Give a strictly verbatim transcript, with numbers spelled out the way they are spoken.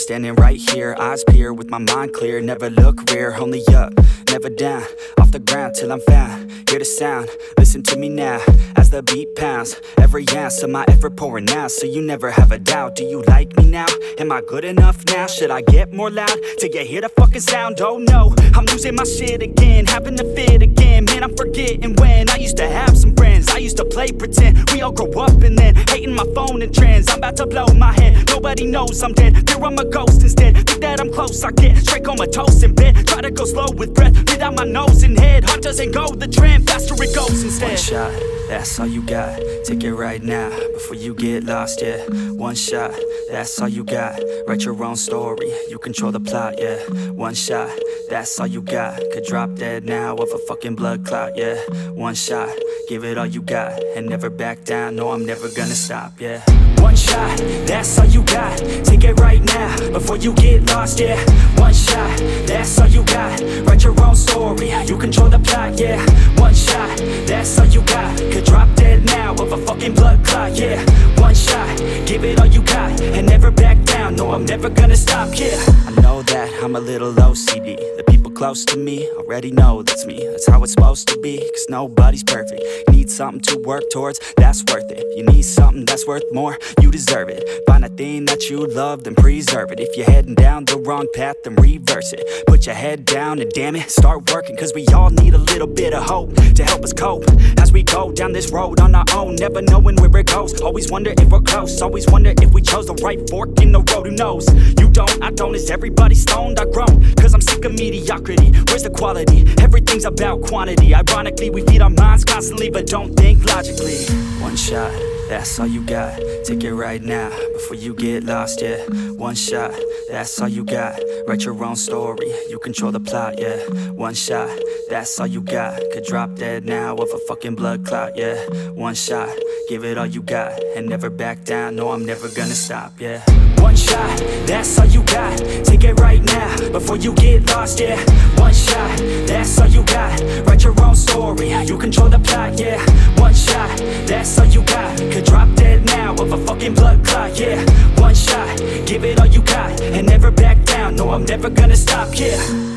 standing right here, eyes peer with my mind clear. Never look rear, only up, never down. Off the ground till I'm found, hear the sound, listen to me now. As the beat pounds, every ounce of my effort pouring out. So you never have a doubt, do you like me now? Am I good enough now? Should I get more loud till you hear the fucking sound? Oh no, I'm losing my shit again, having a fit again. Man, I'm forgetting when I used to have some friends. I used to play pretend, we all grow up and then hating my phone and trends. I'm about to blow my head, nobody knows I'm dead. Fear I'm a ghost instead, think that I'm close, I get straight comatose in bed. Try to go slow with breath, breathe out my nose and head. Heart doesn't go the trend, faster it goes instead. One shot, that's all you got, take it right now, before you get lost, yeah. One shot, that's all you got, write your own story, you control the plot, yeah. One shot, that's all you got, could drop dead now of a fucking blood clot, yeah. One shot, give it all you got, and never back down, no I'm never gonna stop, yeah. One shot, that's all you got, take it right now, before you get lost, yeah. One shot, that's all you got, write your own story, you control the plot, yeah. One shot, that's all you got, could drop dead now of a fucking blood clot, yeah. One shot, give it all you got, and never back down, no I'm never gonna stop, yeah. I know that I'm a little O C D, the people close to me already know that's me. That's how it's supposed to be, cause nobody's perfect. You need something to work towards, that's worth it. You need something that's worth more, you deserve it. Find a thing that you love, then preserve it. If you're heading down the wrong path, then reverse it. Put your head down and damn it, start working. Cause we all need a little bit of hope to help us cope as we go down this road on our own, never knowing where it goes. Always wonder if we're close, always wonder if we chose the right fork in the road. Who knows? You don't, I don't, is everybody stoned? I've grown, cause I'm sick of mediocrity. Where's the quality? Everything's about quantity. Ironically, we feed our minds constantly, but don't think logically. One shot, that's all you got, take it right now, before you get lost, yeah. One shot, that's all you got, write your own story, you control the plot, yeah. One shot, that's all you got, could drop dead now of a fucking blood clot, yeah. One shot, give it all you got, and never back down, no I'm never gonna stop, yeah. One shot, that's all you got, take it right now, before you get lost, yeah. One shot, that's all you got, write your own story, you control the plot, yeah. One shot, that's all you got, could drop dead now of a fucking blood clot, yeah. One shot, give it all you got, and never back down, no I'm never gonna stop, yeah.